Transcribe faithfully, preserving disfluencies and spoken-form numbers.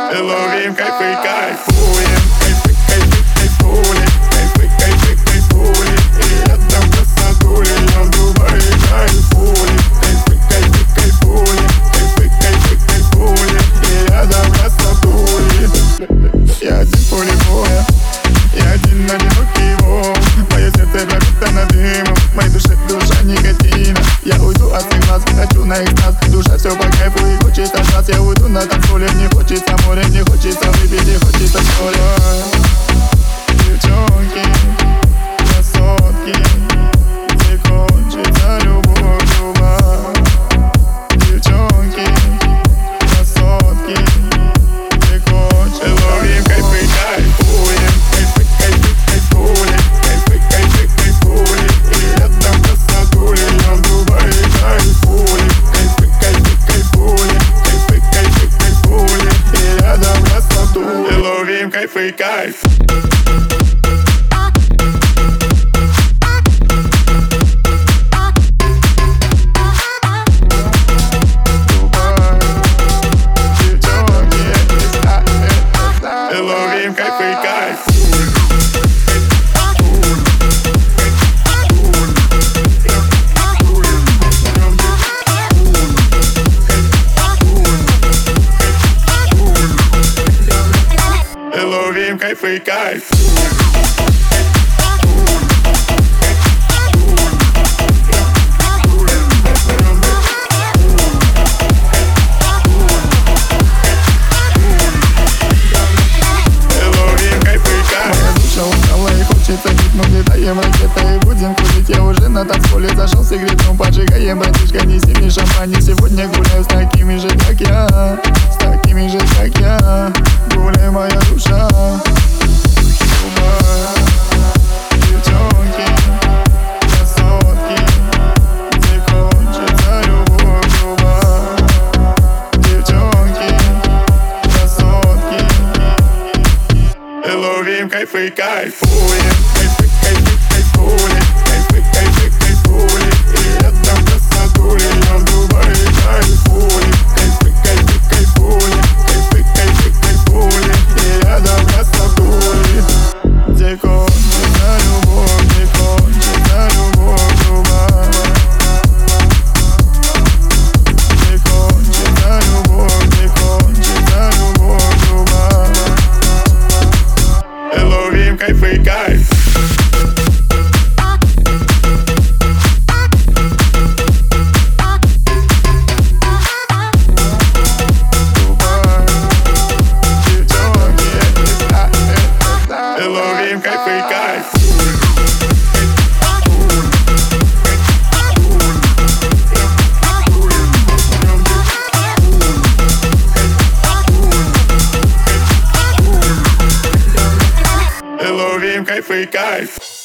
Ловим кайфы, кайфуем. Кайфы, кайфы, кайфули. Кайфы, кайфы, кайфули. И летом красотули. Я в Дубае кайфули. Кайфы, кайфы, кайфули. Кайфы, кайфы, кайфули. И рядом красотули. Я один в поле боя. Я один одинокий волк. Мое сердце пропитано дымом. В моей душе душа никотина. Я уйду от своих глаз, хочу на экстаз. Душа все по кайфу и хочется раз. Я уйду на танцполе, мне хочется море, мне хочется выпить и хочется соли. Девчонки, красотки, где кончится любовь, любовь. Девчонки, красотки, где кончится. Ловим кайфы, кайфуем. Кайфы, кайфы, кайфули. Кайфы, кайфы, кайфули. И летом красотули. Я в Дубае кайфули. Кайфы, кайфы, кайфули. Кайфы, кайфы, кайфули. И рядом красотули. Ловим кайфы, кайф. Ловим кайфы, кайф. Ловим кайфы, кайф. Хочется жить, но летаем ракетой и будем крутить. Я уже на танцполе зашел с сигаретом, поджигаем, братишка, неси мне шампань. Сегодня гуляю с такими же, как я, с такими же, как я. Гуляй, моя душа. Девчонки, красотки, где кончится любовь, любовь. Девчонки, красотки. Ловим кайфы, кайфуем. Кайфы, кайфы, кайфули. Кайфы, кайфы, кайфули. И летом красотули. Я в Дубае кайфули. Кайфы, кайфы, кайфули. Кайфы, кайфы, кайфули. И рядом красотули. Где кончится любовь, где кончится любовь, любовь. Где кончится любовь, где кончится любовь, любовь. Ловим кайфы, кайф. Ловим кайфы, кайф. Ловим кайфы, кайф.